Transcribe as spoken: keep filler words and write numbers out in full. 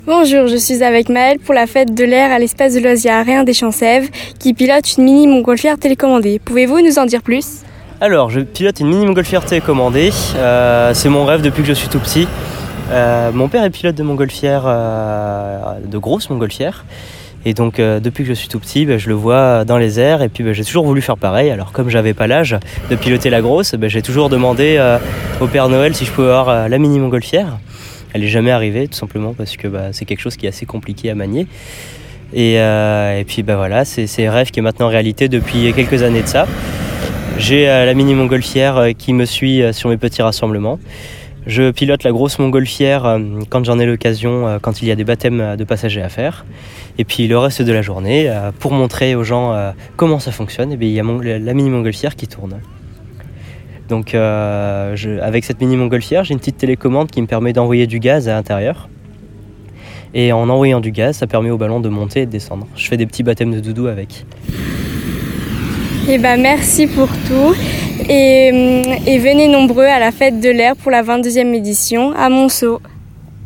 Bonjour, je suis avec Maëlle pour la fête de l'air à l'espace de loisirs Aréen des Champs-Sèvres qui pilote une mini montgolfière télécommandée. Pouvez-vous nous en dire plus ? Alors, je pilote une mini montgolfière télécommandée. Euh, c'est mon rêve depuis que je suis tout petit. Euh, mon père est pilote de montgolfière, euh, de grosses montgolfières. Et donc, euh, depuis que je suis tout petit, bah, je le vois dans les airs. Et puis, bah, j'ai toujours voulu faire pareil. Alors, comme j'avais pas l'âge de piloter la grosse, bah, j'ai toujours demandé euh, au Père Noël si je pouvais avoir euh, la mini montgolfière. Elle n'est jamais arrivée, tout simplement parce que bah, c'est quelque chose qui est assez compliqué à manier. Et, euh, et puis bah, voilà, c'est, c'est un rêve qui est maintenant réalité depuis quelques années de ça. J'ai euh, la mini montgolfière euh, qui me suit euh, sur mes petits rassemblements. Je pilote la grosse montgolfière euh, quand j'en ai l'occasion, euh, quand il y a des baptêmes de passagers à faire. Et puis le reste de la journée, euh, pour montrer aux gens euh, comment ça fonctionne, et bien, il y a mon, la mini montgolfière qui tourne. Donc euh, je, avec cette mini montgolfière, j'ai une petite télécommande qui me permet d'envoyer du gaz à l'intérieur. Et en envoyant du gaz, ça permet au ballon de monter et de descendre. Je fais des petits baptêmes de doudou avec. Eh ben, merci pour tout. Et, et venez nombreux à la fête de l'air pour la vingt-deuxième édition à Monceau.